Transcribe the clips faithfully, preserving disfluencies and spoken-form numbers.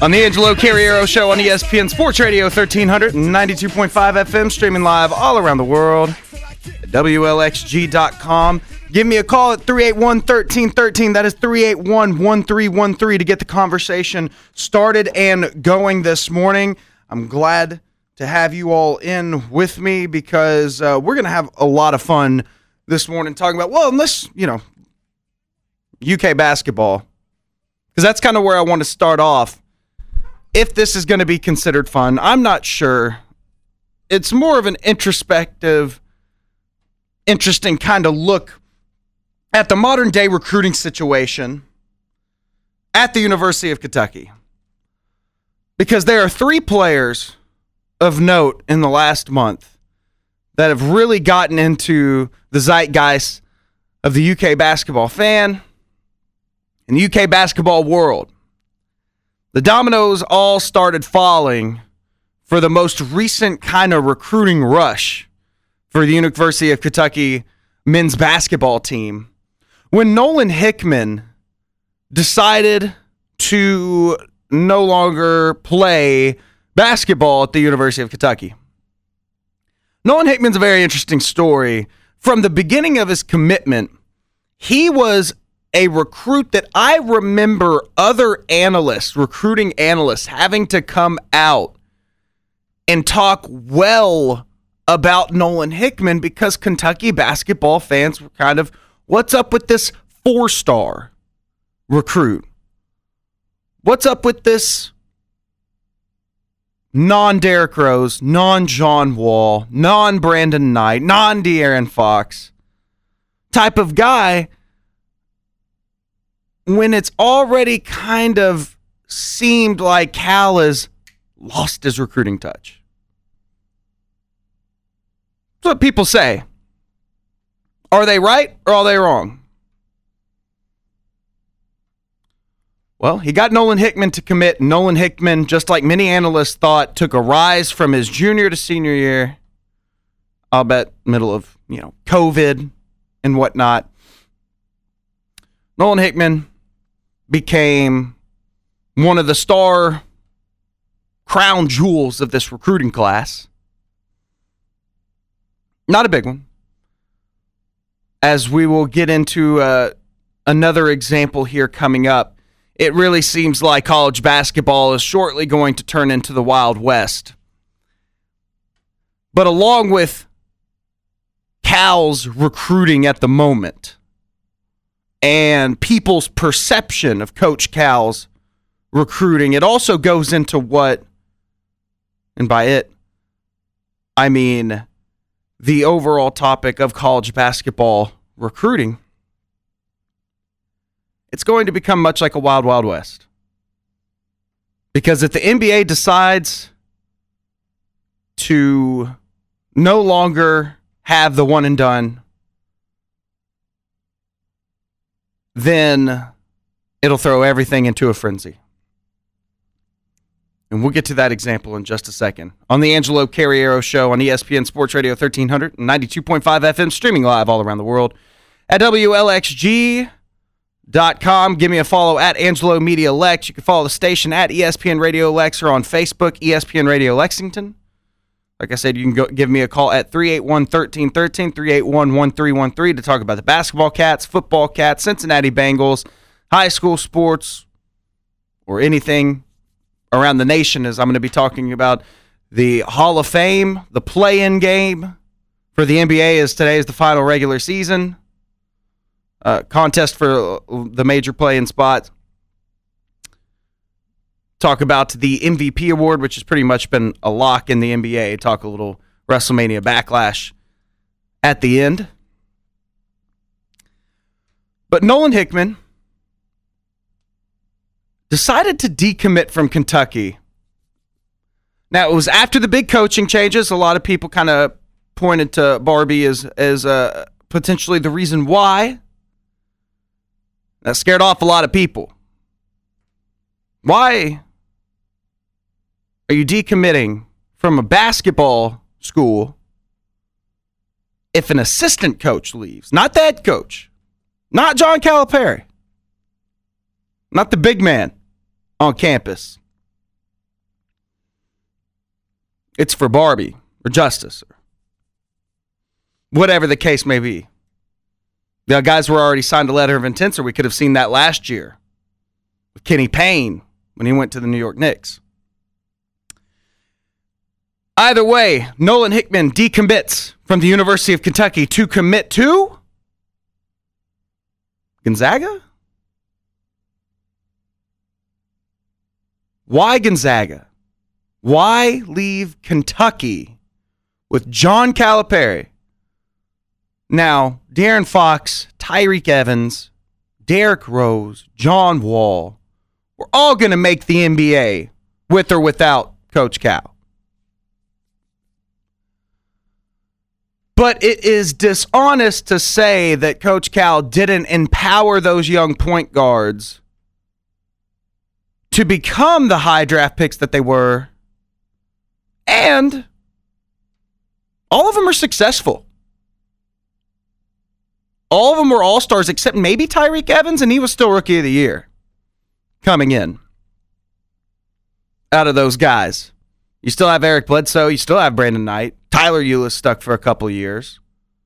On the Angelo Carriero Show on E S P N Sports Radio thirteen hundred and ninety-two point five F M, streaming live all around the world at W L X G dot com. Give me a call at three eight one, one three one three. That is three eight one, one three one three to get the conversation started and going this morning. I'm glad to have you all in with me because uh, we're going to have a lot of fun this morning talking about, well, unless, you know, U K basketball, because that's kind of where I want to start off. If this is going to be considered fun, I'm not sure. It's more of an introspective, interesting kind of look at the modern day recruiting situation at the University of Kentucky. Because there are three players of note in the last month that have really gotten into the zeitgeist of the U K basketball fan and the U K basketball world. The dominoes all started falling for the most recent kind of recruiting rush for the University of Kentucky men's basketball team when Nolan Hickman decided to no longer play basketball at the University of Kentucky. Nolan Hickman's a very interesting story. From the beginning of his commitment, he was a recruit that I remember other analysts, recruiting analysts, having to come out and talk well about Nolan Hickman because Kentucky basketball fans were kind of, what's up with this four-star recruit? What's up with this non-Derrick Rose, non-John Wall, non-Brandon Knight, non-De'Aaron Fox type of guy when it's already kind of seemed like Cal has lost his recruiting touch? That's what people say. Are they right or are they wrong? Well, he got Nolan Hickman to commit. Nolan Hickman, just like many analysts thought, took a rise from his junior to senior year. I'll bet middle of, you know, COVID and whatnot. Nolan Hickman became one of the star crown jewels of this recruiting class. Not a big one. As we will get into uh, another example here coming up, it really seems like college basketball is shortly going to turn into the Wild West. But along with Cal's recruiting at the moment and people's perception of Coach Cal's recruiting, it also goes into what, and by it, I mean the overall topic of college basketball recruiting. It's going to become much like a wild, wild west. Because if the N B A decides to no longer have the one and done, then it'll throw everything into a frenzy. And we'll get to that example in just a second. On the Angelo Carriero Show on E S P N Sports Radio thirteen hundred and ninety-two point five F M, streaming live all around the world at W L X G dot com. Give me a follow at Angelo Media Lex. You can follow the station at E S P N Radio Lex or on Facebook, E S P N Radio Lexington. Like I said, you can go give me a call at three eight one, one three one three, three eight one, one three one three to talk about the basketball Cats, football Cats, Cincinnati Bengals, high school sports, or anything around the nation, as I'm going to be talking about the Hall of Fame, the play-in game for the N B A, as today is the final regular season uh, contest for the major play-in spots. Talk about the M V P award, which has pretty much been a lock in the N B A. Talk a little WrestleMania Backlash at the end. But Nolan Hickman decided to decommit from Kentucky. Now, it was after the big coaching changes. A lot of people kind of pointed to Barbie as, as uh, potentially the reason why. That scared off a lot of people. Why are you decommitting from a basketball school if an assistant coach leaves? Not the head coach. Not John Calipari. Not the big man on campus. It's for Barbie or Justice or whatever the case may be. The guys were already signed a letter of intent, or we could have seen that last year with Kenny Payne when he went to the New York Knicks. Either way, Nolan Hickman decommits from the University of Kentucky to commit to Gonzaga? Why Gonzaga? Why leave Kentucky with John Calipari? Now, De'Aaron Fox, Tyreke Evans, Derrick Rose, John Wall, we're all going to make the N B A with or without Coach Cal. But it is dishonest to say that Coach Cal didn't empower those young point guards to become the high draft picks that they were. And all of them are successful. All of them were all-stars except maybe Tyreke Evans, and he was still Rookie of the Year coming in. Out of those guys. You still have Eric Bledsoe. You still have Brandon Knight. Tyler Ulis stuck for a couple of years.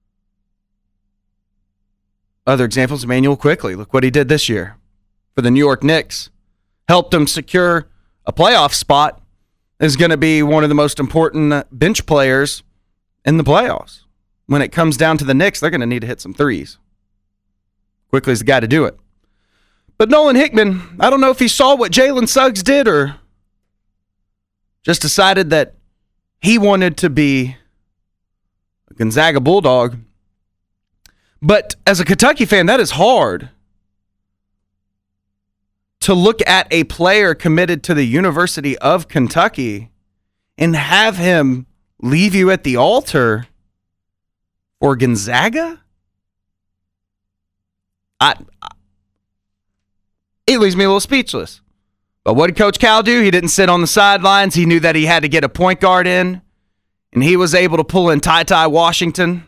Other examples, Emmanuel Quickley. Look what he did this year for the New York Knicks. Helped them secure a playoff spot. Is going to be one of the most important bench players in the playoffs. When it comes down to the Knicks, they're going to need to hit some threes. Quickley's the guy to do it. But Nolan Hickman, I don't know if he saw what Jalen Suggs did or just decided that he wanted to be a Gonzaga Bulldog. But as a Kentucky fan, that is hard. To look at a player committed to the University of Kentucky and have him leave you at the altar for Gonzaga? I, I, it leaves me a little speechless. But what did Coach Cal do? He didn't sit on the sidelines. He knew that he had to get a point guard in, and he was able to pull in Ty Ty Washington,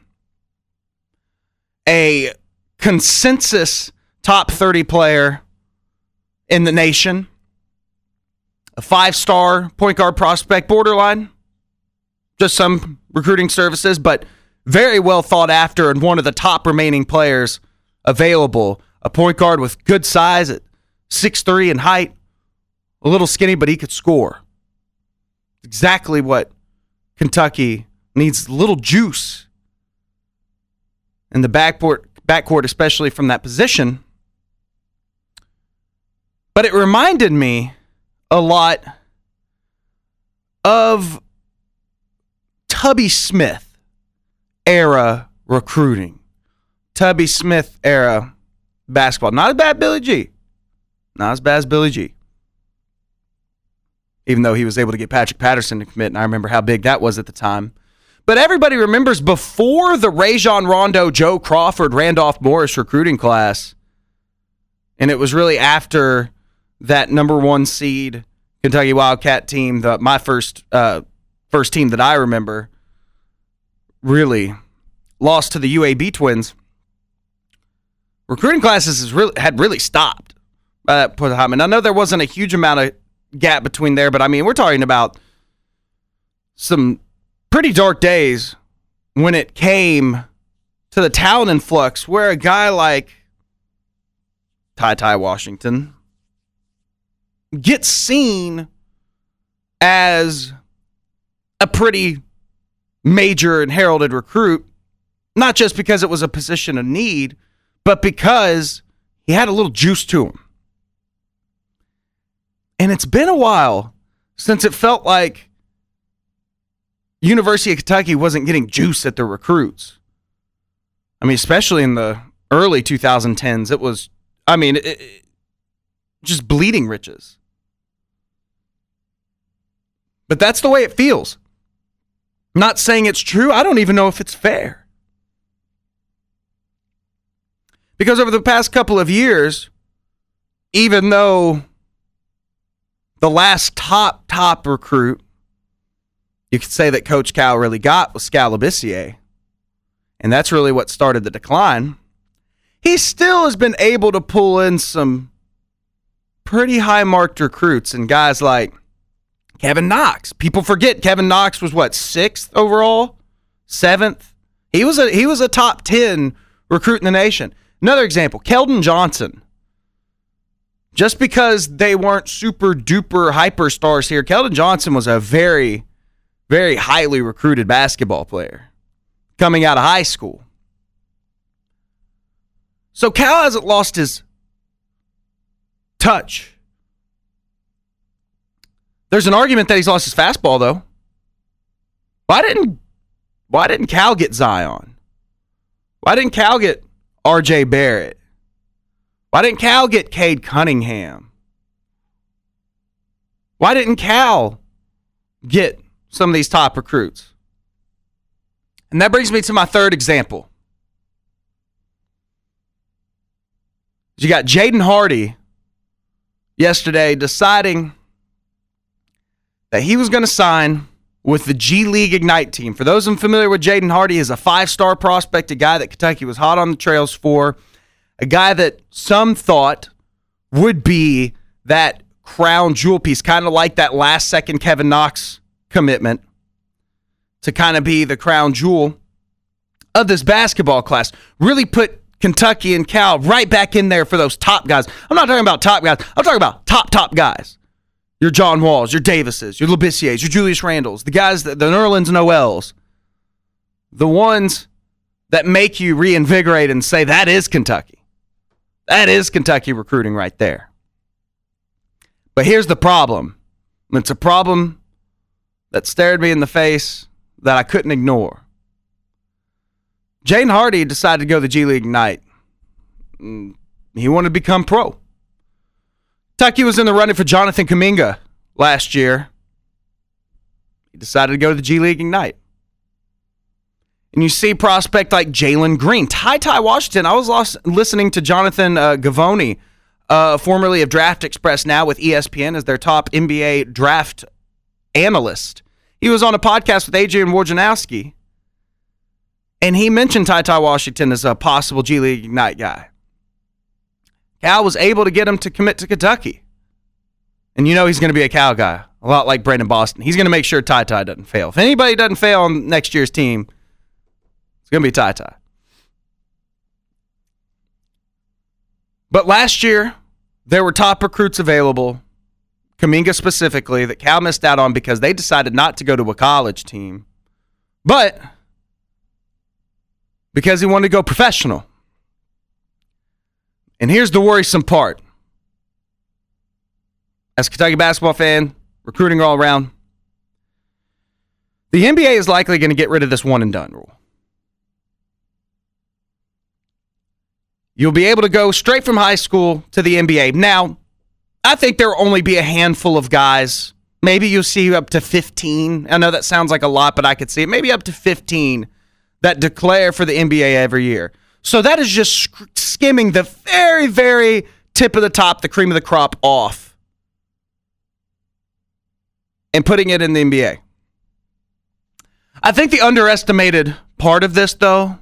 a consensus top thirty player in the nation, a five-star point guard prospect, borderline, just some recruiting services, but very well thought after and one of the top remaining players available. A point guard with good size at six three in height, a little skinny, but he could score. Exactly what Kentucky needs, a little juice in the backcourt, backcourt, especially from that position. But it reminded me a lot of Tubby Smith era recruiting. Tubby Smith era basketball. Not as bad as Billy G. Not as bad as Billy G. Even though he was able to get Patrick Patterson to commit, and I remember how big that was at the time. But everybody remembers before the Rajon Rondo, Joe Crawford, Randolph Morris recruiting class, and it was really after that number one seed Kentucky Wildcat team, the, my first uh, first team that I remember, really lost to the U A B Twins. Recruiting classes has really, had really stopped by that point in time. And I know there wasn't a huge amount of gap between there, but I mean, we're talking about some pretty dark days when it came to the talent influx, where a guy like Ty Ty Washington gets seen as a pretty major and heralded recruit, not just because it was a position of need, but because he had a little juice to him. And it's been a while since it felt like University of Kentucky wasn't getting juice at their recruits. I mean, especially in the early twenty tens, it was, I mean, it, it, just bleeding riches. But that's the way it feels. I'm not saying it's true. I don't even know if it's fair. Because over the past couple of years, even though the last top, top recruit you could say that Coach Cal really got was Skal Labissiere, and that's really what started the decline, he still has been able to pull in some pretty high-marked recruits and guys like Kevin Knox. People forget Kevin Knox was what, sixth overall? Seventh? He was a he was a top ten recruit in the nation. Another example, Keldon Johnson. Just because they weren't super duper hyper stars here, Keldon Johnson was a very, very highly recruited basketball player coming out of high school. So Cal hasn't lost his touch. There's an argument that he's lost his fastball, though. Why didn't Why didn't Cal get Zion? Why didn't Cal get R J Barrett? Why didn't Cal get Cade Cunningham? Why didn't Cal get some of these top recruits? And that brings me to my third example. You got Jaden Hardy yesterday deciding that he was going to sign with the G League Ignite team. For those unfamiliar with Jaden Hardy, he's a five-star prospect, a guy that Kentucky was hot on the trails for, a guy that some thought would be that crown jewel piece, kind of like that last-second Kevin Knox commitment to kind of be the crown jewel of this basketball class. Really put Kentucky and Cal right back in there for those top guys. I'm not talking about top guys. I'm talking about top, top guys. Your John Walls, your Davises, your Labissiers, your Julius Randles, the guys, that, the Nerlens Noels, the ones that make you reinvigorate and say, that is Kentucky. That is Kentucky recruiting right there. But here's the problem. It's a problem that stared me in the face that I couldn't ignore. Jaden Hardy decided to go to the G League Ignite. He wanted to become pro. Kentucky was in the running for Jonathan Kuminga last year. He decided to go to the G League Ignite. And you see prospect like Jalen Green, Ty Ty Washington. I was lost listening to Jonathan uh, Gavoni, uh, formerly of Draft Express, now with E S P N as their top N B A draft analyst. He was on a podcast with Adrian Wojnarowski, and he mentioned Ty Ty Washington as a possible G League Ignite guy. Cal was able to get him to commit to Kentucky. And you know he's going to be a Cal guy, a lot like Brandon Boston. He's going to make sure Ty Ty doesn't fail. If anybody doesn't fail on next year's team, it's going to be Ty Ty. But last year, there were top recruits available, Kuminga specifically, that Cal missed out on because they decided not to go to a college team, but because he wanted to go professional. And here's the worrisome part. As a Kentucky basketball fan, recruiting all around, the N B A is likely going to get rid of this one and done rule. You'll be able to go straight from high school to the N B A. Now, I think there will only be a handful of guys. Maybe you'll see up to fifteen. I know that sounds like a lot, but I could see it. Maybe up to fifteen that declare for the N B A every year. So that is just skimming the very, very tip of the top, the cream of the crop off, and putting it in the N B A. I think the underestimated part of this, though,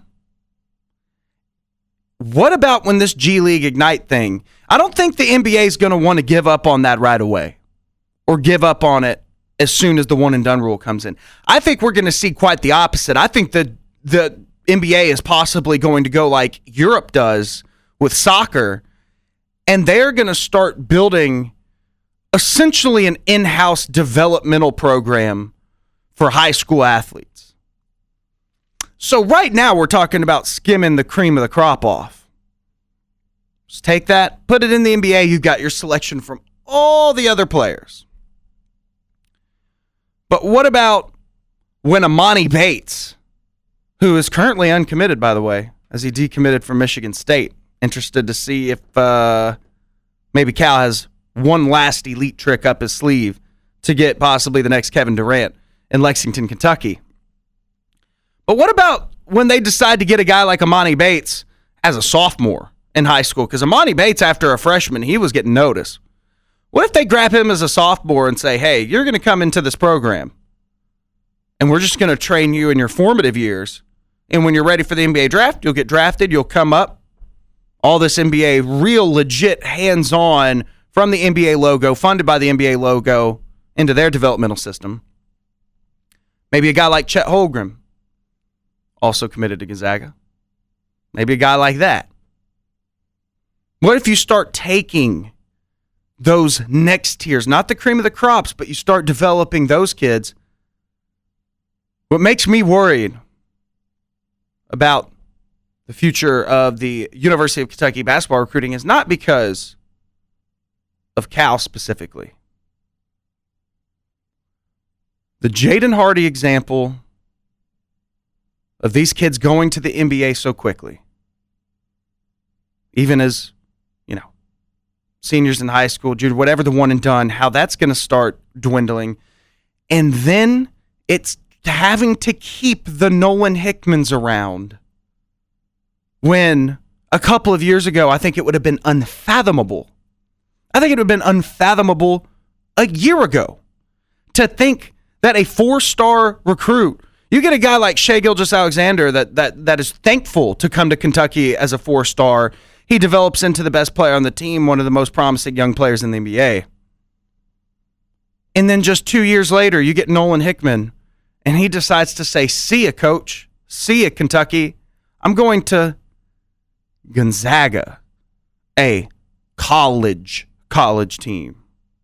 what about when this G League Ignite thing, I don't think the N B A is going to want to give up on that right away or give up on it as soon as the one and done rule comes in. I think we're going to see quite the opposite. I think the the N B A is possibly going to go like Europe does with soccer, and they're going to start building essentially an in-house developmental program for high school athletes. So right now we're talking about skimming the cream of the crop off. Just take that, put it in the N B A, you've got your selection from all the other players. But what about when Amani Bates, who is currently uncommitted, by the way, as he decommitted from Michigan State, interested to see if uh, maybe Cal has one last elite trick up his sleeve to get possibly the next Kevin Durant in Lexington, Kentucky. But what about when they decide to get a guy like Amani Bates as a sophomore in high school? Because Amani Bates, after a freshman, he was getting noticed. What if they grab him as a sophomore and say, hey, you're going to come into this program, and we're just going to train you in your formative years, and when you're ready for the N B A draft, you'll get drafted, you'll come up, all this N B A, real legit hands-on from the N B A logo, funded by the N B A logo, into their developmental system. Maybe a guy like Chet Holmgren, also committed to Gonzaga. Maybe a guy like that. What if you start taking those next tiers, not the cream of the crops, but you start developing those kids? What makes me worried about the future of the University of Kentucky basketball recruiting is not because of Cal specifically. The Jaden Hardy example of these kids going to the N B A so quickly, even as, you know, seniors in high school, junior, whatever the one and done, how that's going to start dwindling. And then it's having to keep the Nolan Hickmans around when a couple of years ago, I think it would have been unfathomable. I think it would have been unfathomable a year ago to think that a four-star recruit, you get a guy like Shai Gilgeous-Alexander that that that is thankful to come to Kentucky as a four-star. He develops into the best player on the team, one of the most promising young players in the N B A. And then just two years later, you get Nolan Hickman, and he decides to say, see ya, coach. See ya, Kentucky. I'm going to Gonzaga, a college, college team.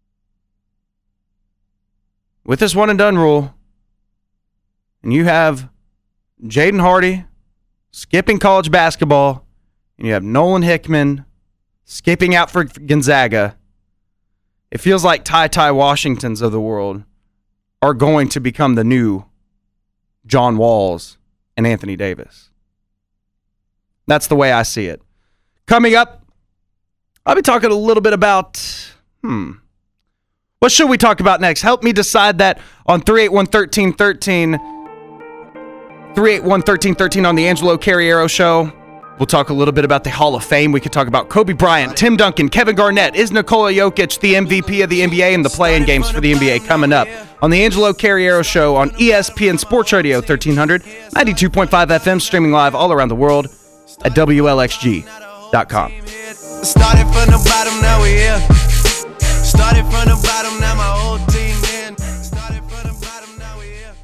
With this one-and-done rule, and you have Jaden Hardy skipping college basketball, and you have Nolan Hickman skipping out for Gonzaga, it feels like Ty Ty Washingtons of the world are going to become the new John Walls and Anthony Davis. That's the way I see it. Coming up, I'll be talking a little bit about, hmm, what should we talk about next? Help me decide that on three eight one, one three one three. three eight one, one three one three on the Angelo Carriero Show. We'll talk a little bit about the Hall of Fame. We could talk about Kobe Bryant, Tim Duncan, Kevin Garnett. Is Nikola Jokic the M V P of the N B A and the play-in games for the N B A coming up on the Angelo Carriero Show on E S P N Sports Radio thirteen hundred, ninety-two point five F M, streaming live all around the world at W L X G dot com. Started from the bottom, now we here. Started from the bottom, now my whole team in. Started from the bottom, now we here.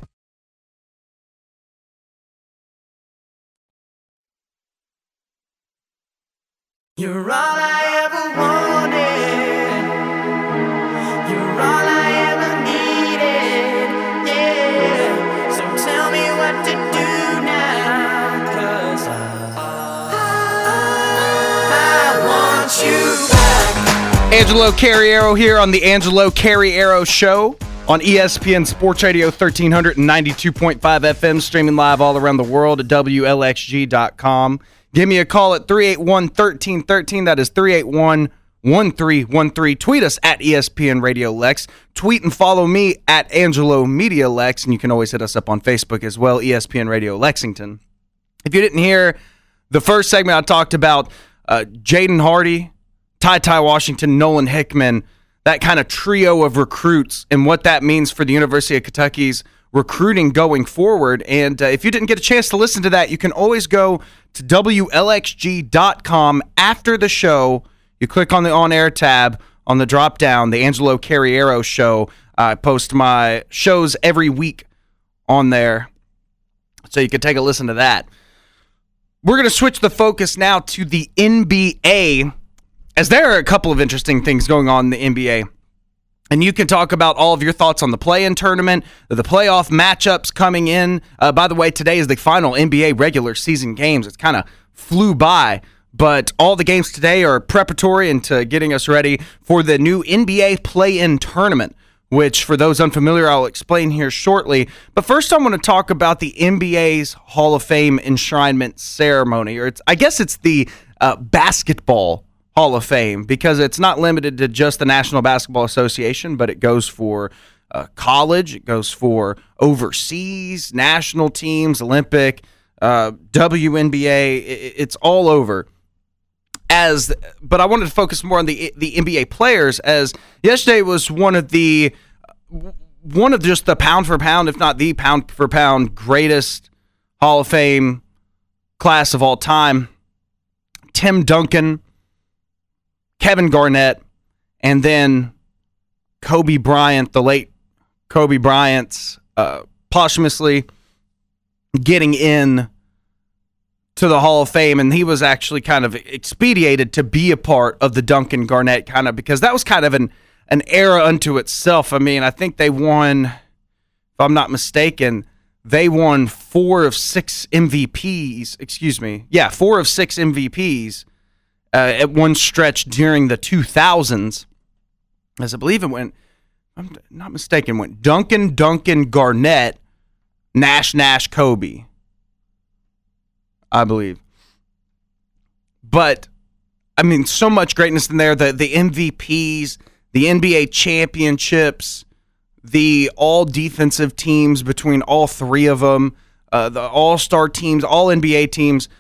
You're all I ever wanted. You're all I ever needed. Yeah. So tell me what to do now. 'Cause I, I want you back. Angelo Carriero here on the Angelo Carriero Show on E S P N Sports Radio thirteen hundred, ninety-two point five F M, streaming live all around the world at W L X G dot com. Give me a call at three eight one, one three one three. That is three eight one, one three one three. Tweet us at E S P N Radio Lex. Tweet and follow me at Angelo Media Lex, and you can always hit us up on Facebook as well, E S P N Radio Lexington. If you didn't hear the first segment, I talked about uh, Jaden Hardy, Ty Ty Washington, Nolan Hickman, that kind of trio of recruits and what that means for the University of Kentucky's recruiting going forward. And uh, if you didn't get a chance to listen to that, you can always go to W L X G dot com after the show. You click on the on-air tab on the drop-down, the Angelo Carriero Show. I post my shows every week on there, so you can take a listen to that. We're going to switch the focus now to the N B A, as there are a couple of interesting things going on in the N B A. And you can talk about all of your thoughts on the play-in tournament, the playoff matchups coming in. Uh, by the way, today is the final N B A regular season games. It's kind of flew by, but all the games today are preparatory into getting us ready for the new N B A play-in tournament, which for those unfamiliar, I'll explain here shortly. But first, I want to talk about the N B A's Hall of Fame enshrinement ceremony, or it's I guess it's the uh, basketball Hall of Fame, because it's not limited to just the National Basketball Association, but it goes for uh, college, it goes for overseas, national teams, Olympic, uh, W N B A, it, it's all over. As, but I wanted to focus more on the the N B A players, as yesterday was one of the one of just the pound for pound, if not the pound for pound greatest Hall of Fame class of all time. Tim Duncan, Kevin Garnett, and then Kobe Bryant, the late Kobe Bryant's uh, posthumously getting in to the Hall of Fame, and he was actually kind of expedited to be a part of the Duncan Garnett kind of, because that was kind of an, an era unto itself. I mean, I think they won, if I'm not mistaken, they won four of six M V Ps, excuse me, yeah, four of six M V Ps uh, at one stretch during the two thousands, as I believe it went, if I'm not mistaken, went Duncan, Duncan, Garnett, Nash, Nash, Kobe, I believe. But, I mean, so much greatness in there. The, the M V Ps, the N B A championships, the all-defensive teams between all three of them, uh, the all-star teams, all N B A teams.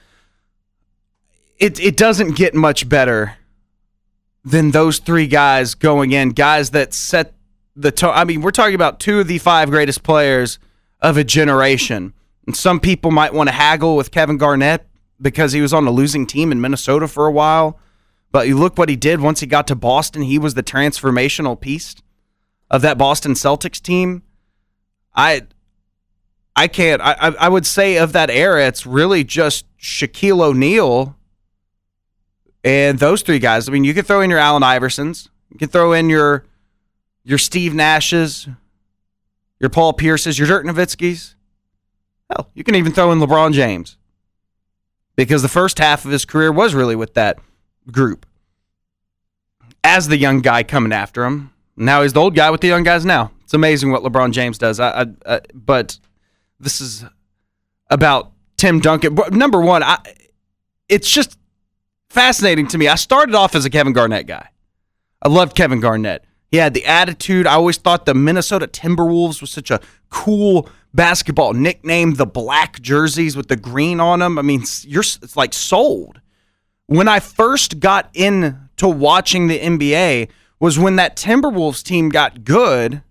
It, it doesn't get much better than those three guys going in, guys that set the tone. I mean, we're talking about two of the five greatest players of a generation. And some people might want to haggle with Kevin Garnett because he was on a losing team in Minnesota for a while. But you look what he did once he got to Boston. He was the transformational piece of that Boston Celtics team. I I can't, I, I would say of that era, it's really just Shaquille O'Neal and those three guys. I mean, you could throw in your Allen Iversons. You could throw in your your Steve Nashes, your Paul Pierces, your Dirk Nowitzkis. Hell, you can even throw in LeBron James, because the first half of his career was really with that group as the young guy coming after him. Now he's the old guy with the young guys now. It's amazing what LeBron James does. I, I, I, but this is about Tim Duncan. Number one, I, it's just fascinating to me. I started off as a Kevin Garnett guy. I loved Kevin Garnett. He had the attitude. I always thought the Minnesota Timberwolves was such a cool basketball nickname. The black jerseys with the green on them. I mean, you're it's like sold. When I first got into watching the N B A was when that Timberwolves team got good,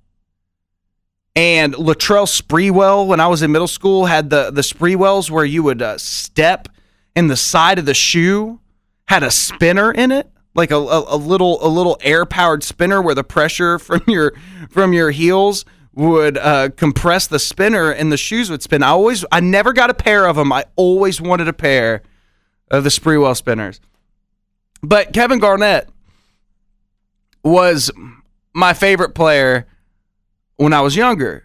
and Latrell Sprewell, when I was in middle school, had the, the Sprewells where you would uh, step and the side of the shoe had a spinner in it, like a, a, a little a little air-powered spinner where the pressure from your from your heels would uh, compress the spinner and the shoes would spin. I always, I never got a pair of them. I always wanted a pair of the Sprewell spinners. But Kevin Garnett was my favorite player when I was younger.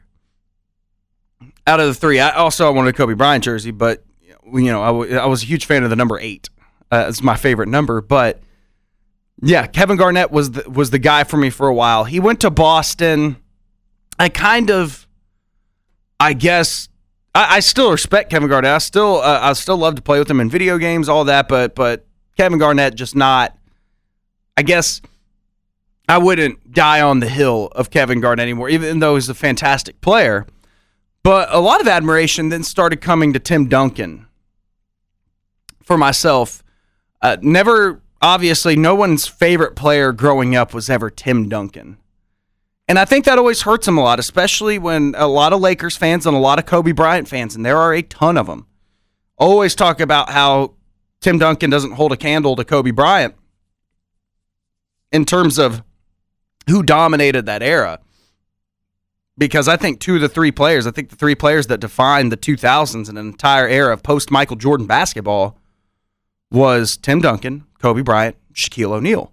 Out of the three, I also I wanted a Kobe Bryant jersey, but you know I, w- I was a huge fan of the number eight. Uh, it's my favorite number. But yeah, Kevin Garnett was the, was the guy for me for a while. He went to Boston. I kind of, I guess, I, I still respect Kevin Garnett. I still, uh, I still love to play with him in video games, all that. But, but Kevin Garnett just not. I guess I wouldn't die on the hill of Kevin Garnett anymore, even though he's a fantastic player. But a lot of admiration then started coming to Tim Duncan. For myself, uh, never, obviously, no one's favorite player growing up was ever Tim Duncan. And I think that always hurts him a lot, especially when a lot of Lakers fans and a lot of Kobe Bryant fans, and there are a ton of them, always talk about how Tim Duncan doesn't hold a candle to Kobe Bryant in terms of who dominated that era. Because I think two of the three players, I think the three players that defined the two thousands and an entire era of post-Michael Jordan basketball was Tim Duncan, Kobe Bryant, Shaquille O'Neal.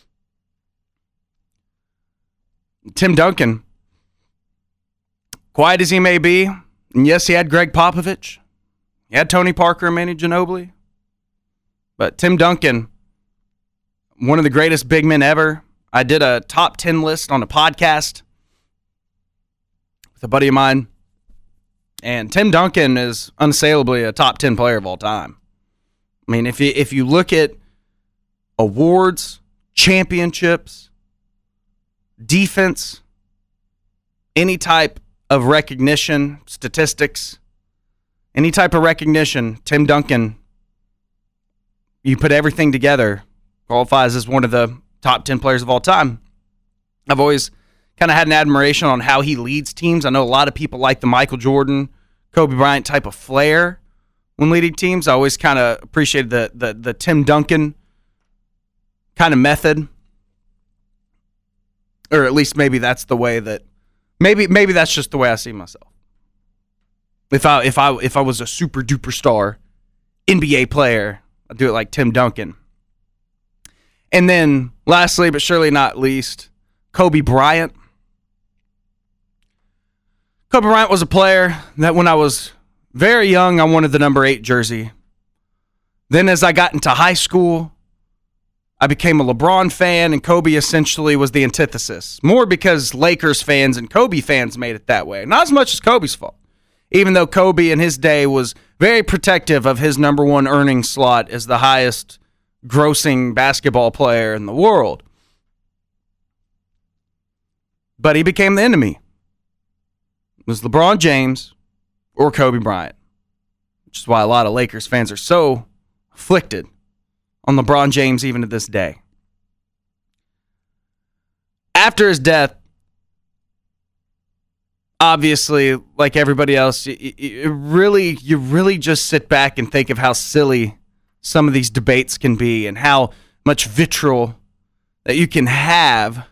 Tim Duncan, quiet as he may be, and yes, he had Greg Popovich, he had Tony Parker and Manny Ginobili, but Tim Duncan, one of the greatest big men ever. I did a top ten list on a podcast with a buddy of mine, and Tim Duncan is unassailably a top ten player of all time. I mean, if you if you look at awards, championships, defense, any type of recognition, statistics, any type of recognition, Tim Duncan, you put everything together, qualifies as one of the top ten players of all time. I've always kind of had an admiration on how he leads teams. I know a lot of people like the Michael Jordan, Kobe Bryant type of flair when leading teams. I always kind of appreciated the, the, the Tim Duncan kind of method. Or at least maybe that's the way that maybe maybe that's just the way I see myself. If I if I if I was a super duper star N B A player, I'd do it like Tim Duncan. And then, lastly, but surely not least, Kobe Bryant. Kobe Bryant was a player that when I was very young, I wanted the number eight jersey. Then as I got into high school, I became a LeBron fan, and Kobe essentially was the antithesis. More because Lakers fans and Kobe fans made it that way. Not as much as Kobe's fault. Even though Kobe in his day was very protective of his number one earning slot as the highest grossing basketball player in the world. But he became the enemy. It was LeBron James or Kobe Bryant, which is why a lot of Lakers fans are so afflicted on LeBron James even to this day. After his death, obviously, like everybody else, it, it really, you really just sit back and think of how silly some of these debates can be and how much vitriol that you can have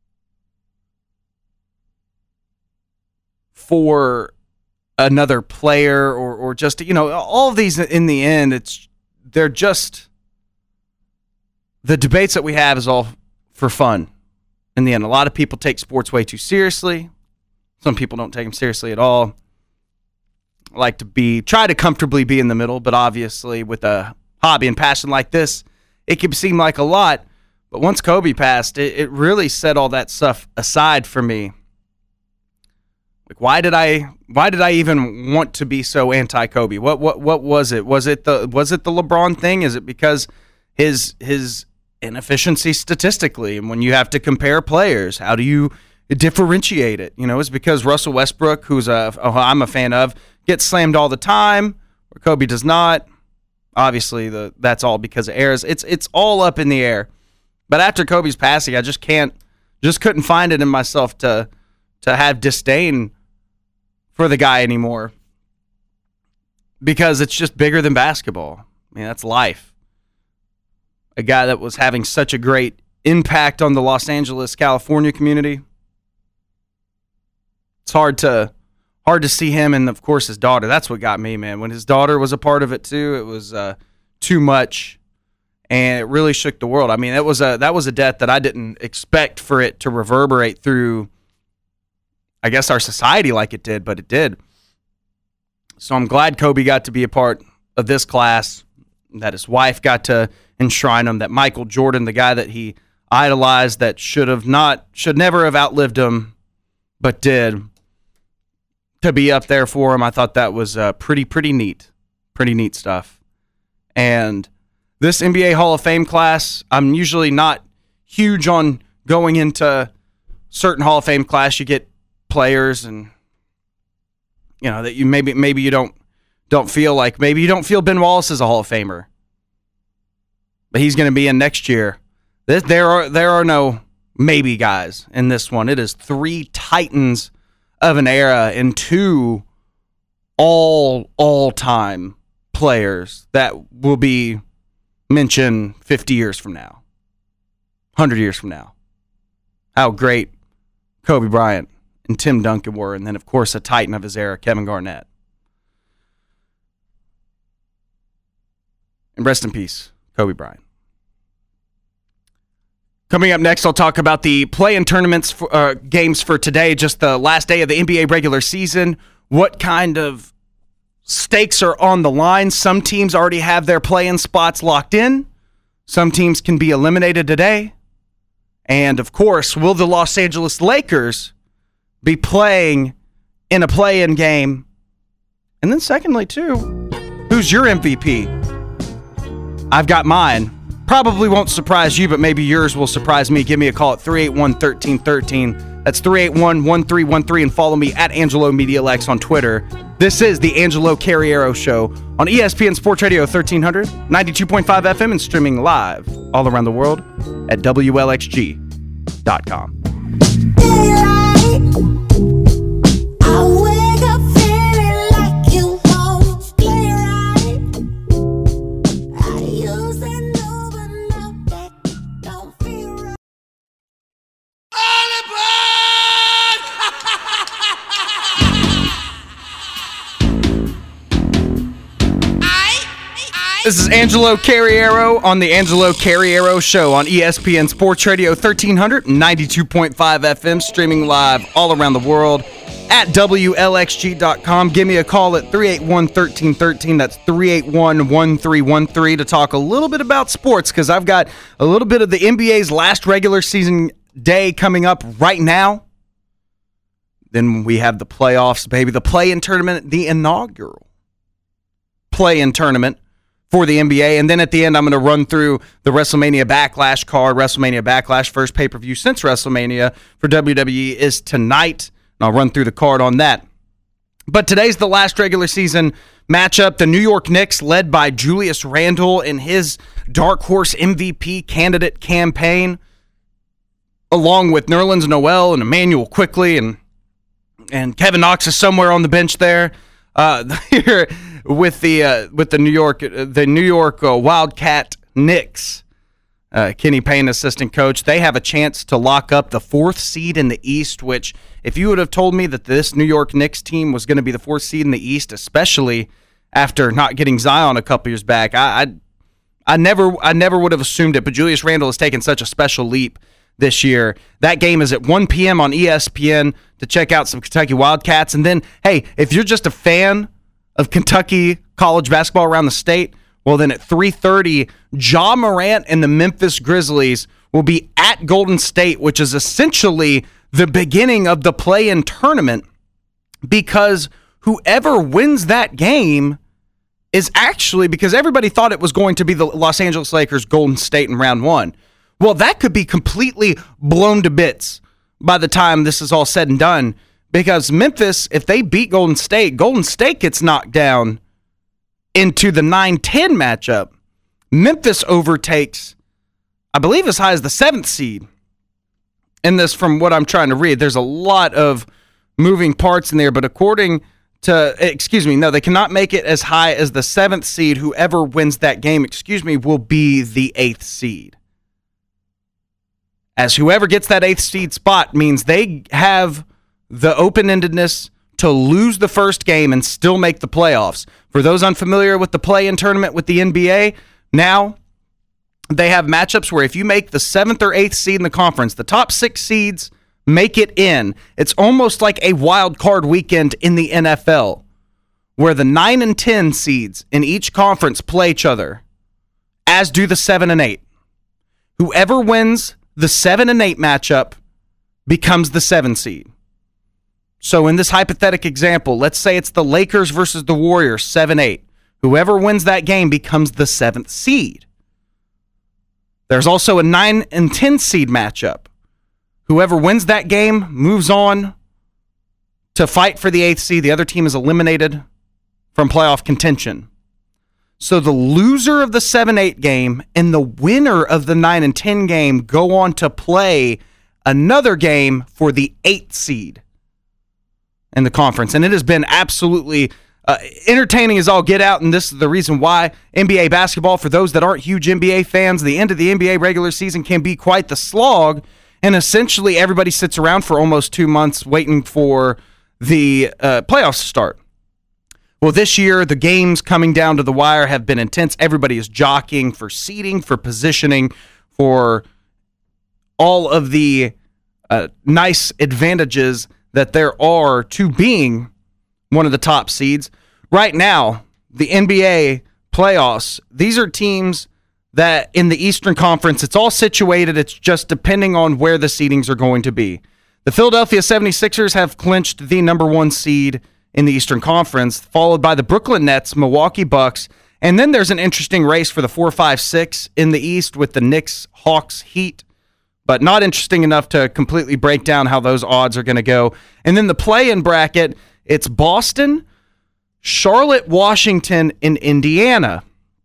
for another player or, or just, you know, all of these in the end, it's they're just, the debates that we have is all for fun in the end. A lot of people take sports way too seriously. Some people don't take them seriously at all. I like to be, try to comfortably be in the middle, but obviously with a hobby and passion like this, it can seem like a lot. But once Kobe passed, it, it really set all that stuff aside for me. Like, why did I, why did I even want to be so anti-Kobe? What, what, what was it? Was it the, was it the LeBron thing? Is it because his, his inefficiency statistically? And when you have to compare players, how do you differentiate it? You know, it's because Russell Westbrook, who's a, oh, I'm a fan of, gets slammed all the time, where Kobe does not. Obviously, the that's all because of errors. It's it's all up in the air. But after Kobe's passing, I just can't, just couldn't find it in myself to to have disdain for the guy anymore, because it's just bigger than basketball. I mean, that's life. A guy that was having such a great impact on the Los Angeles, California community. It's hard to hard to see him and, of course, his daughter. That's what got me, man. When his daughter was a part of it, too, it was uh, too much, and it really shook the world. I mean, that was a that was a death that I didn't expect for it to reverberate through, I guess, our society like it did, but it did. So I'm glad Kobe got to be a part of this class, that his wife got to enshrine him, that Michael Jordan, the guy that he idolized, that should have not, should never have outlived him, but did, to be up there for him. I thought that was uh, pretty, pretty neat. Pretty neat stuff. And this N B A Hall of Fame class, I'm usually not huge on going into certain Hall of Fame class. You get players and, you know, that you maybe maybe you don't don't feel like, maybe you don't feel Ben Wallace is a Hall of Famer, but he's going to be in next year. There, there are there are no maybe guys in this one. It is three titans of an era and two all all-time players that will be mentioned fifty years from now, one hundred years from now. How great Kobe Bryant and Tim Duncan were, and then, of course, a titan of his era, Kevin Garnett. And rest in peace, Kobe Bryant. Coming up next, I'll talk about the play-in tournaments for, uh, games for today, just the last day of the N B A regular season. What kind of stakes are on the line? Some teams already have their play-in spots locked in. Some teams can be eliminated today. And, of course, will the Los Angeles Lakers be playing in a play-in game? And then, secondly, too, who's your M V P? I've got mine. Probably won't surprise you, but maybe yours will surprise me. Give me a call at three eight one, one three one three. That's three eight one, one three one three, and follow me at Angelo Media Lex on Twitter. This is the Angelo Carriero Show on E S P N Sports Radio thirteen hundred, ninety-two point five F M, and streaming live all around the world at W L X G dot com. This is Angelo Carriero on the Angelo Carriero Show on E S P N Sports Radio thirteen hundred, ninety-two point five F M, streaming live all around the world at W L X G dot com. Give me a call at three eight one, one three one three. That's three eight one, one three one three to talk a little bit about sports, because I've got a little bit of the N B A's last regular season day coming up right now. Then we have the playoffs, baby. The play-in tournament, the inaugural play-in tournament for the N B A. And then at the end, I'm going to run through the WrestleMania Backlash card. WrestleMania Backlash, first pay-per-view since WrestleMania for W W E, is tonight. And I'll run through the card on that. But today's the last regular season matchup. The New York Knicks, led by Julius Randle in his Dark Horse M V P candidate campaign, along with Nerlens Noel and Emmanuel Quickley, and and Kevin Knox is somewhere on the bench there. Uh, here with the uh, with the New York the New York uh, Wildcat Knicks, uh, Kenny Payne, assistant coach, they have a chance to lock up the fourth seed in the East. Which, if you would have told me that this New York Knicks team was going to be the fourth seed in the East, especially after not getting Zion a couple years back, I, I I never I never would have assumed it. But Julius Randle has taken such a special leap this year. That game is at one p.m. on E S P N to check out some Kentucky Wildcats. And then, hey, if you're just a fan of Kentucky college basketball around the state, well, then at three thirty, Ja Morant and the Memphis Grizzlies will be at Golden State, which is essentially the beginning of the play-in tournament, because whoever wins that game is actually, because everybody thought it was going to be the Los Angeles Lakers Golden State in round one. Well, that could be completely blown to bits by the time this is all said and done, because Memphis, if they beat Golden State, Golden State gets knocked down into the nine ten matchup. Memphis overtakes, I believe, as high as the seventh seed. In this, from what I'm trying to read, there's a lot of moving parts in there, but according to, excuse me, no, they cannot make it as high as the seventh seed. Whoever wins that game, excuse me, will be the eighth seed. As whoever gets that eighth seed spot means they have the open-endedness to lose the first game and still make the playoffs. For those unfamiliar with the play-in tournament with the N B A, now they have matchups where if you make the seventh or eighth seed in the conference, the top six seeds make it in. It's almost like a wild card weekend in the N F L, where the nine and ten seeds in each conference play each other, as do the seven and eight. Whoever wins the seven and eight matchup becomes the seven seed. So in this hypothetical example, let's say it's the Lakers versus the Warriors, seven eight. Whoever wins that game becomes the seventh seed. There's also a nine and ten seed matchup. Whoever wins that game moves on to fight for the eighth seed. The other team is eliminated from playoff contention. So the loser of the seven eight game and the winner of the nine and ten game go on to play another game for the eighth seed in the conference. And it has been absolutely uh, entertaining as all get out, and this is the reason why N B A basketball, for those that aren't huge N B A fans, the end of the N B A regular season can be quite the slog, and essentially everybody sits around for almost two months waiting for the uh, playoffs to start. Well, this year, the games coming down to the wire have been intense. Everybody is jockeying for seeding, for positioning, for all of the uh, nice advantages that there are to being one of the top seeds. Right now, the N B A playoffs, these are teams that in the Eastern Conference, it's all situated. It's just depending on where the seedings are going to be. The Philadelphia seventy-sixers have clinched the number one seed in the Eastern Conference, followed by the Brooklyn Nets, Milwaukee Bucks, and then there's an interesting race for the four five six in the East with the Knicks, Hawks, Heat, but not interesting enough to completely break down how those odds are going to go. And then the play-in bracket, it's Boston, Charlotte, Washington, and Indiana.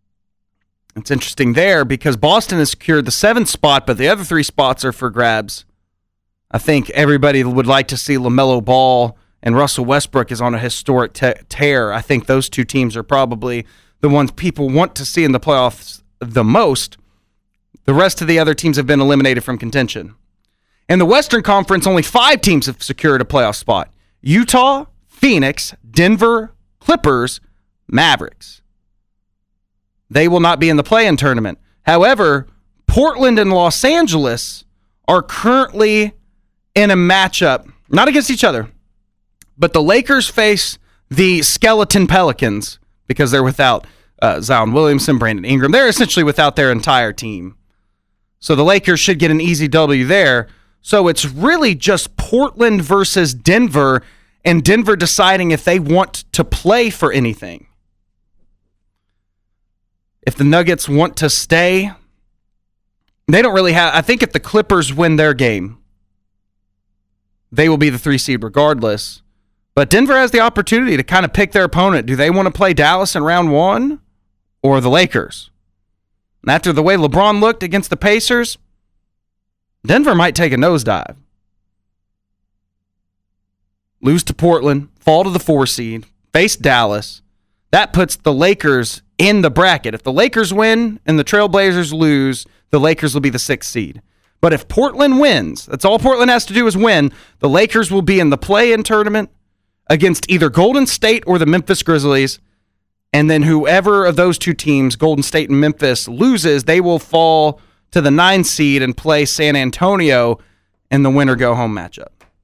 It's interesting there because Boston has secured the seventh spot, but the other three spots are for grabs. I think everybody would like to see LaMelo Ball, and Russell Westbrook is on a historic te- tear. I think those two teams are probably the ones people want to see in the playoffs the most. The rest of the other teams have been eliminated from contention. In the Western Conference, only five teams have secured a playoff spot. Utah, Phoenix, Denver, Clippers, Mavericks. They will not be in the play-in tournament. However, Portland and Los Angeles are currently in a matchup, not against each other, but the Lakers face the Skeleton Pelicans because they're without uh, Zion Williamson, Brandon Ingram. They're essentially without their entire team. So the Lakers should get an easy W there. So it's really just Portland versus Denver, and Denver deciding if they want to play for anything. If the Nuggets want to stay, they don't really have... I think if the Clippers win their game, they will be the three seed regardless. But Denver has the opportunity to kind of pick their opponent. Do they want to play Dallas in round one or the Lakers? And after the way LeBron looked against the Pacers, Denver might take a nosedive. Lose to Portland, fall to the four seed, face Dallas. That puts the Lakers in the bracket. If the Lakers win and the Trailblazers lose, the Lakers will be the sixth seed. But if Portland wins, that's all Portland has to do is win, the Lakers will be in the play-in tournament against either Golden State or the Memphis Grizzlies. And then whoever of those two teams, Golden State and Memphis, loses, they will fall to the nine seed and play San Antonio in the winner-go-home matchup.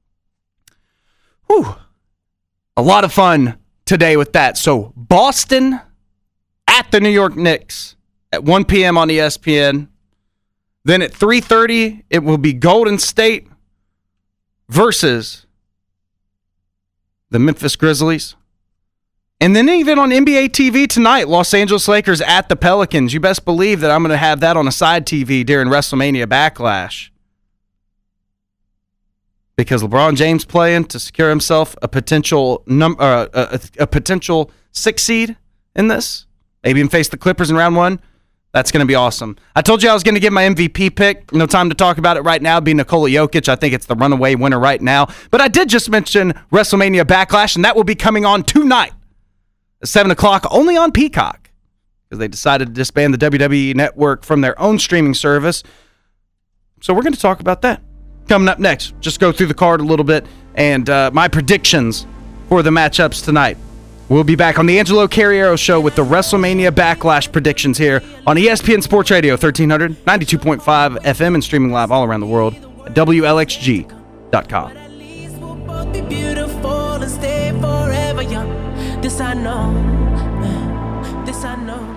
Whew. A lot of fun today with that. So Boston at the New York Knicks at one p.m. on E S P N. Then at three thirty, it will be Golden State versus the Memphis Grizzlies. And then even on N B A T V tonight, Los Angeles Lakers at the Pelicans. You best believe that I'm going to have that on a side T V during WrestleMania Backlash. Because LeBron James playing to secure himself a potential num- uh, a, a potential six seed in this. Maybe even face the Clippers in round one. That's going to be awesome. I told you I was going to give my M V P pick. No time to talk about it right now. Be Nikola Jokic. I think it's the runaway winner right now. But I did just mention WrestleMania Backlash, and that will be coming on tonight at seven o'clock, only on Peacock, because they decided to disband the W W E Network from their own streaming service. So we're going to talk about that coming up next. Just go through the card a little bit and uh, my predictions for the matchups tonight. We'll be back on the Angelo Carriero Show with the WrestleMania Backlash predictions here on E S P N Sports Radio, thirteen hundred, ninety-two point five F M, and streaming live all around the world at W L X G dot com. This I know, this I know.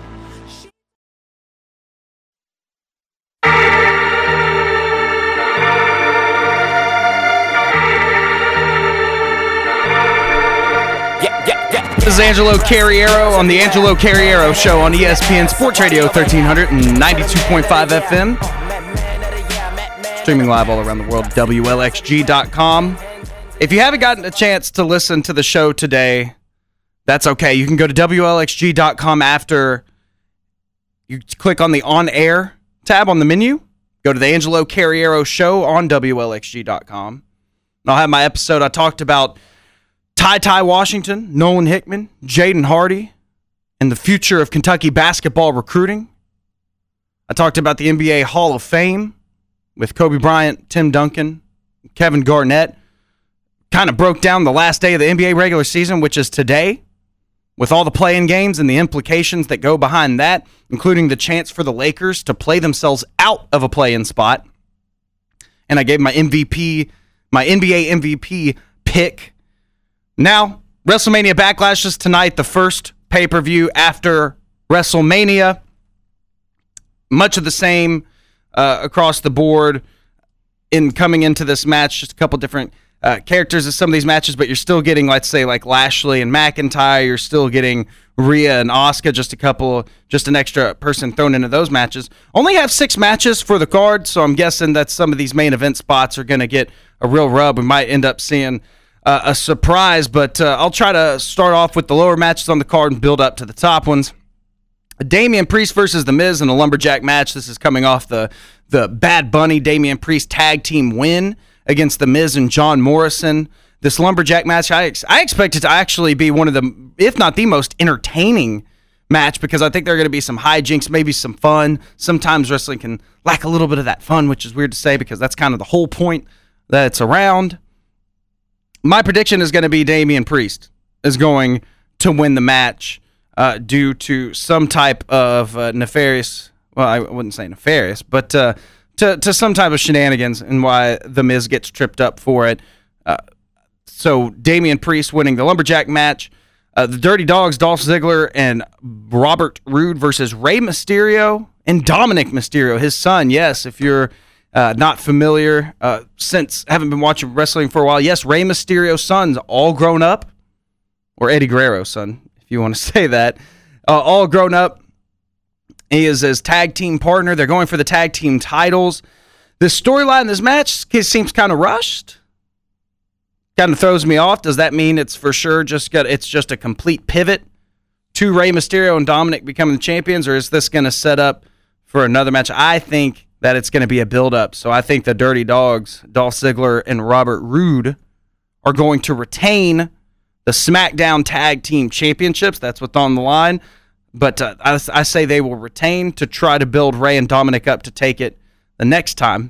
This is Angelo Carriero on the Angelo Carriero Show on E S P N Sports Radio, thirteen hundred, ninety-two point five F M. Streaming live all around the world, W L X G dot com. If you haven't gotten a chance to listen to the show today, that's okay. You can go to W L X G dot com after you click on the On Air tab on the menu. Go to the Angelo Carriero Show on W L X G dot com. And I'll have my episode. I talked about Ty Ty Washington, Nolan Hickman, Jaden Hardy, and the future of Kentucky basketball recruiting. I talked about the N B A Hall of Fame with Kobe Bryant, Tim Duncan, Kevin Garnett. Kind of broke down the last day of the N B A regular season, which is today, with all the play-in games and the implications that go behind that, including the chance for the Lakers to play themselves out of a play-in spot. And I gave my M V P, my N B A M V P pick. Now, WrestleMania Backlash is tonight, the first pay-per-view after WrestleMania. Much of the same uh, across the board in coming into this match, just a couple different uh, characters in some of these matches, but you're still getting, let's say, like Lashley and McIntyre. You're still getting Rhea and Asuka, just a couple, just an extra person thrown into those matches. Only have six matches for the card, so I'm guessing that some of these main event spots are going to get a real rub. We might end up seeing uh, a surprise, but uh, I'll try to start off with the lower matches on the card and build up to the top ones. Damian Priest versus The Miz in a lumberjack match. This is coming off the the Bad Bunny Damian Priest tag team win against The Miz and John Morrison. This lumberjack match, I ex- I expect it to actually be one of the, if not the most entertaining match, because I think there are going to be some hijinks, maybe some fun. Sometimes wrestling can lack a little bit of that fun, which is weird to say because that's kind of the whole point that it's around. My prediction is going to be Damian Priest is going to win the match. uh, due to some type of uh, nefarious, well, I wouldn't say nefarious, but uh, to, to some type of shenanigans, and why The Miz gets tripped up for it. Uh, so Damian Priest winning the Lumberjack match. Uh, the Dirty Dogs, Dolph Ziggler and Robert Roode versus Rey Mysterio and Dominic Mysterio, his son. Yes, if you're uh, not familiar, uh, since haven't been watching wrestling for a while, yes, Rey Mysterio's son's all grown up, or Eddie Guerrero's son, if you want to say that, uh, all grown up. He is his tag team partner. They're going for the tag team titles. The storyline in this match seems kind of rushed. Kind of throws me off. Does that mean it's for sure just got it's just a complete pivot to Rey Mysterio and Dominic becoming the champions, or is this going to set up for another match? I think that it's going to be a build-up. So I think the Dirty Dogs, Dolph Ziggler and Robert Roode, are going to retain the SmackDown Tag Team Championships. That's what's on the line. But uh, I, I say they will retain to try to build Rey and Dominic up to take it the next time.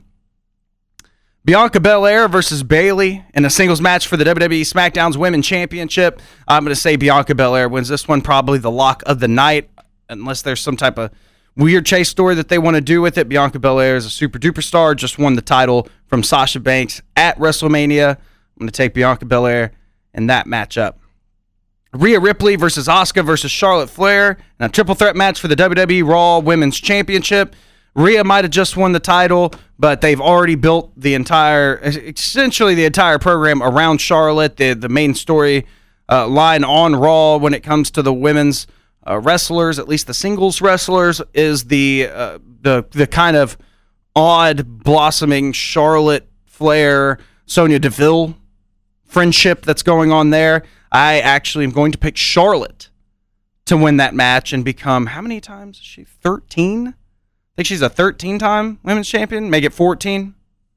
Bianca Belair versus Bayley in a singles match for the W W E SmackDown's Women's Championship. I'm going to say Bianca Belair wins this one, probably the lock of the night, unless there's some type of weird chase story that they want to do with it. Bianca Belair is a super duper star, just won the title from Sasha Banks at WrestleMania. I'm going to take Bianca Belair in that matchup. Rhea Ripley versus Asuka versus Charlotte Flair in a triple threat match for the W W E Raw Women's Championship. Rhea might have just won the title, but they've already built the entire, essentially the entire program around Charlotte. The the main story uh, line on Raw when it comes to the women's uh, wrestlers, at least the singles wrestlers, is the uh, the the kind of odd blossoming Charlotte Flair Sonya Deville friendship that's going on there. I actually am going to pick Charlotte to win that match and become, how many times is she? thirteen? I think she's a thirteen-time women's champion. Make it fourteen.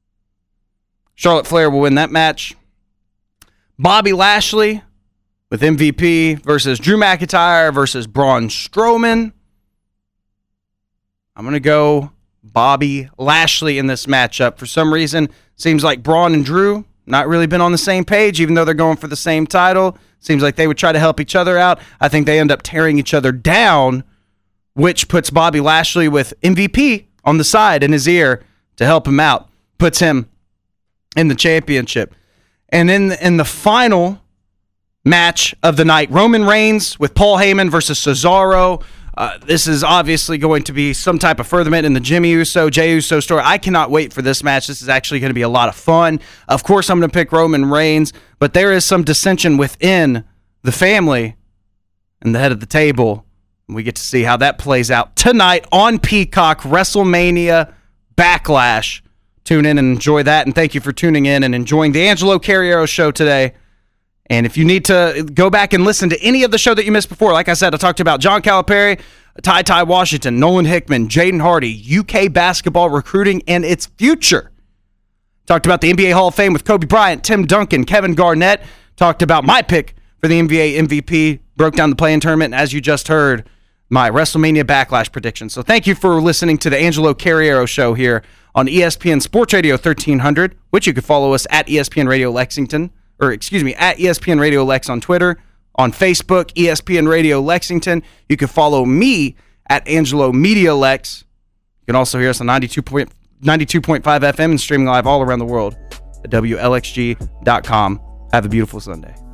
Charlotte Flair will win that match. Bobby Lashley with M V P versus Drew McIntyre versus Braun Strowman. I'm going to go Bobby Lashley in this matchup. For some reason, seems like Braun and Drew not really been on the same page, even though they're going for the same title. Seems like they would try to help each other out. I think they end up tearing each other down, which puts Bobby Lashley with M V P on the side in his ear to help him out. Puts him in the championship. And in the, in the final match of the night, Roman Reigns with Paul Heyman versus Cesaro. Uh, this is obviously going to be some type of furtherment in the Jimmy Uso, Jey Uso story. I cannot wait for this match. This is actually going to be a lot of fun. Of course, I'm going to pick Roman Reigns, but there is some dissension within the family and the head of the table. We get to see how that plays out tonight on Peacock, WrestleMania Backlash. Tune in and enjoy that, and thank you for tuning in and enjoying the Angelo Carriero Show today. And if you need to go back and listen to any of the show that you missed before, like I said, I talked about John Calipari, Ty Ty Washington, Nolan Hickman, Jaden Hardy, U K basketball recruiting and its future. Talked about the N B A Hall of Fame with Kobe Bryant, Tim Duncan, Kevin Garnett. Talked about my pick for the N B A M V P. Broke down the play-in tournament, and as you just heard, my WrestleMania Backlash prediction. So thank you for listening to the Angelo Carriero Show here on E S P N Sports Radio thirteen hundred, which you can follow us at E S P N Radio Lexington, or excuse me, at E S P N Radio Lex on Twitter, on Facebook, E S P N Radio Lexington. You can follow me at Angelo Media Lex. You can also hear us on ninety-two point five F M and streaming live all around the world at W L X G dot com. Have a beautiful Sunday.